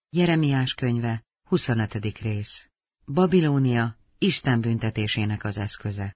Jeremiás könyve, 25. rész. Babilónia, Isten büntetésének az eszköze.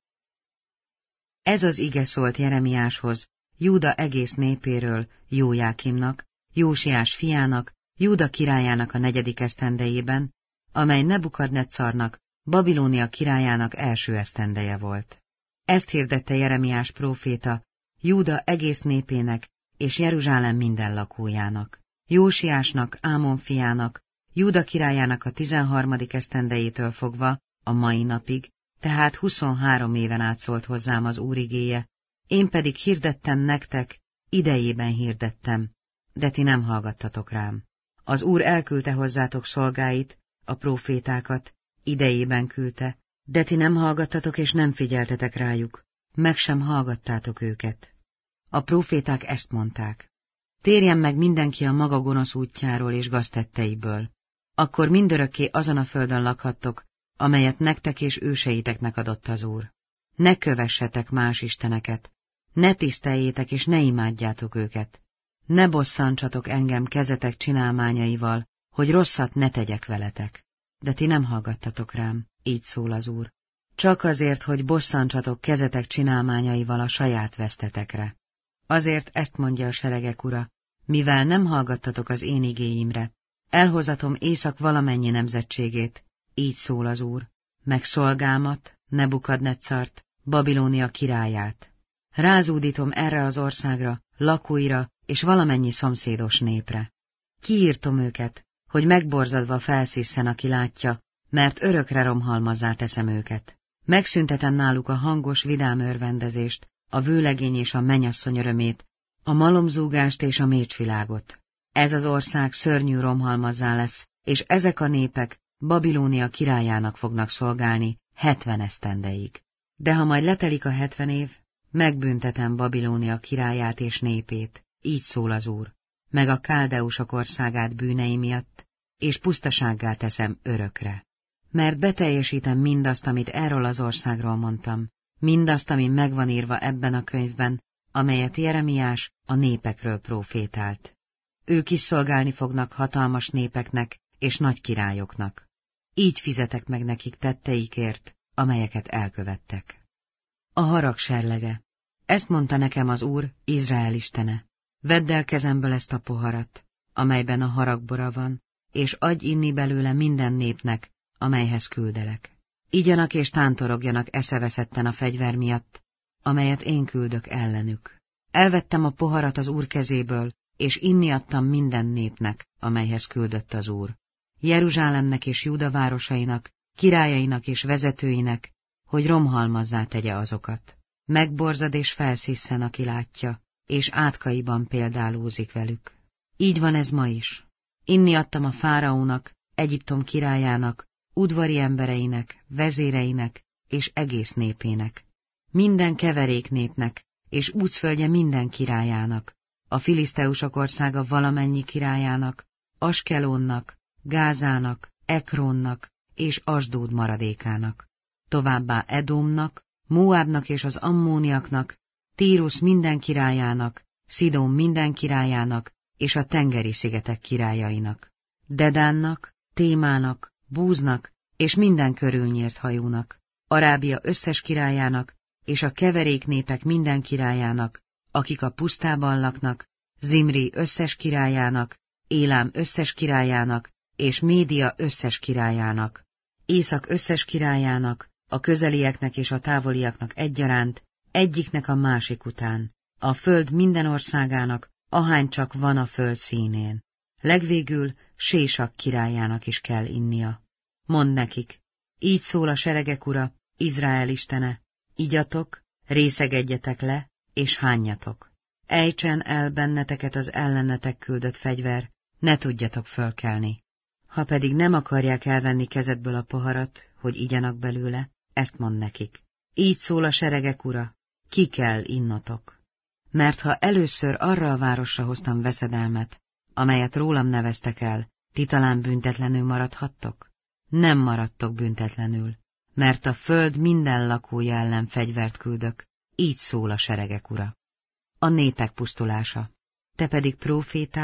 Ez az ige szólt Jeremiáshoz, Júda egész népéről, Jójákimnak, Jósiás fiának, Júda királyának a 4. esztendejében, amely Nebukadnetzarnak, Babilónia királyának első esztendeje volt. Ezt hirdette Jeremiás próféta, Júda egész népének és Jeruzsálem minden lakójának. Jósiásnak, Ámon fiának, Júda királyának a 13. esztendejétől fogva, a mai napig, tehát 23 éven át szólt hozzám az Úr igéje, én pedig hirdettem nektek, idejében hirdettem, de ti nem hallgattatok rám. Az Úr elküldte hozzátok szolgáit, a prófétákat, idejében küldte, de ti nem hallgattatok és nem figyeltetek rájuk, meg sem hallgattátok őket. A próféták ezt mondták. Térjen meg mindenki a maga gonosz útjáról és gaztetteiből. Akkor mindörökké azon a földön lakhattok, amelyet nektek és őseiteknek adott az Úr. Ne kövessetek más isteneket, ne tiszteljétek és ne imádjátok őket. Ne bosszantsatok engem kezetek csinálmányaival, hogy rosszat ne tegyek veletek. De ti nem hallgattatok rám, így szól az Úr. Csak azért, hogy bosszantsatok kezetek csinálmányaival a saját vesztetekre. Azért ezt mondja a seregek Ura, mivel nem hallgattatok az én igéimre, elhozatom észak valamennyi nemzetségét, így szól az Úr, meg szolgámat, Nebukadnetzart, Babilónia királyát. Rázúdítom erre az országra, lakóira és valamennyi szomszédos népre. Kiírtom őket, hogy megborzadva felszisszen, aki látja, mert örökre romhalmazzá teszem őket. Megszüntetem náluk a hangos, vidám örvendezést, a vőlegény és a mennyasszony örömét, a malomzúgást és a mécsvilágot. Ez az ország szörnyű romhalmazzá lesz, és ezek a népek Babilónia királyának fognak szolgálni 70 esztendeig. De ha majd letelik a 70 év, megbüntetem Babilónia királyát és népét, így szól az Úr, meg a káldeusok országát bűnei miatt, és pusztasággá teszem örökre. Mert beteljesítem mindazt, amit erről az országról mondtam, mindazt, ami megvan írva ebben a könyvben, amelyet Jeremiás a népekről prófétált. Ők is szolgálni fognak hatalmas népeknek és nagy királyoknak. Így fizetek meg nekik tetteikért, amelyeket elkövettek. A harag serlege. Ezt mondta nekem az Úr, Izrael istene. Vedd el kezemből ezt a poharat, amelyben a haragbora van, és adj inni belőle minden népnek, amelyhez küldelek. Igyanak és tántorogjanak eszeveszetten a fegyver miatt, amelyet én küldök ellenük. Elvettem a poharat az Úr kezéből, és inni adtam minden népnek, amelyhez küldött az Úr. Jeruzsálemnek és Júda városainak, királyainak és vezetőinek, hogy romhalmazzá tegye azokat. Megborzad és felszisszen, aki látja, és átkaiban példálózik velük. Így van ez ma is. Inni adtam a fáraónak, Egyiptom királyának, udvari embereinek, vezéreinek és egész népének. Minden keverék népnek, és úcföldje minden királyának, a filiszteusok országa valamennyi királyának, Askelónnak, Gázának, Ekronnak és Asdód maradékának. Továbbá Edomnak, Moábnak és az ammóniaknak, Tírus minden királyának, Szidón minden királyának és a tengeri szigetek királyainak, Dedánnak, Témának, Búznak és minden körülnyírt hajónak, Arábia összes királyának és a keverék népek minden királyának, akik a pusztában laknak, Zimri összes királyának, Élám összes királyának és Média összes királyának, Észak összes királyának, a közelieknek és a távoliaknak egyaránt, egyiknek a másik után, a föld minden országának, ahány csak van a föld színén. Legvégül Sésak királyának is kell innia. Mondd nekik, így szól a seregek Ura, Izrael istene, igyatok, részegedjetek le, és hányjatok. Ejtsen el benneteket az ellenetek küldött fegyver, ne tudjatok fölkelni. Ha pedig nem akarják elvenni kezedből a poharat, hogy igyanak belőle, ezt mondd nekik. Így szól a seregek Ura, ki kell innotok. Mert ha először arra a városra hoztam veszedelmet, amelyet rólam neveztek el, ti talán büntetlenül maradhattok? Nem maradtok büntetlenül, mert a föld minden lakója ellen fegyvert küldök, így szól a seregek Ura. A népek pusztulása. Te pedig prófétálj,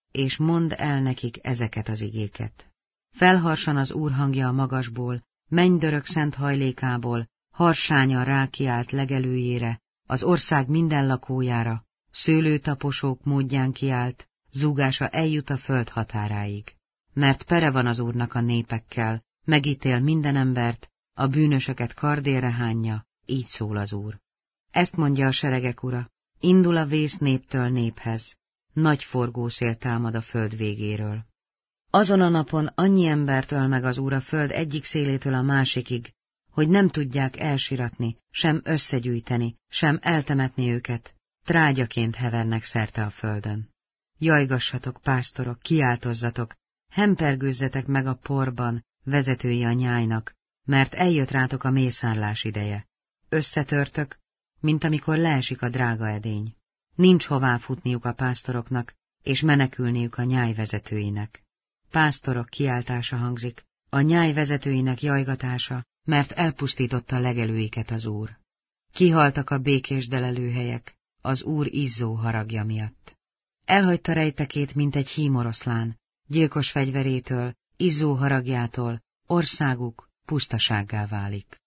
és mondd el nekik ezeket az igéket. Felharsan az Úr hangja a magasból, mennydörög szent hajlékából, harsányan rákiált legelőjére, az ország minden lakójára, szőlőtaposók módján kiált, zúgása eljut a föld határáig. Mert pere van az Úrnak a népekkel, megítél minden embert, a bűnösöket kardérre hányja, így szól az Úr. Ezt mondja a seregek Ura, indul a vész néptől néphez, nagy forgószél támad a föld végéről. Azon a napon annyi embert öl meg az Úr a föld egyik szélétől a másikig, hogy nem tudják elsiratni, sem összegyűjteni, sem eltemetni őket, trágyaként hevernek szerte a földön. Jajgassatok, pásztorok, kiáltozzatok, hempergőzzetek meg a porban, vezetői a nyájnak, mert eljött rátok a mészárlás ideje. Összetörtök, mint amikor leesik a drága edény. Nincs hová futniuk a pásztoroknak, és menekülniük a nyáj vezetőinek. Pásztorok kiáltása hangzik, a nyáj vezetőinek jajgatása, mert elpusztította legelőiket az Úr. Kihaltak a békés delelőhelyek, az Úr izzó haragja miatt. Elhagyta rejtekét, mint egy hímoroszlán, gyilkos fegyverétől, izzó haragjától, országuk pusztasággá válik.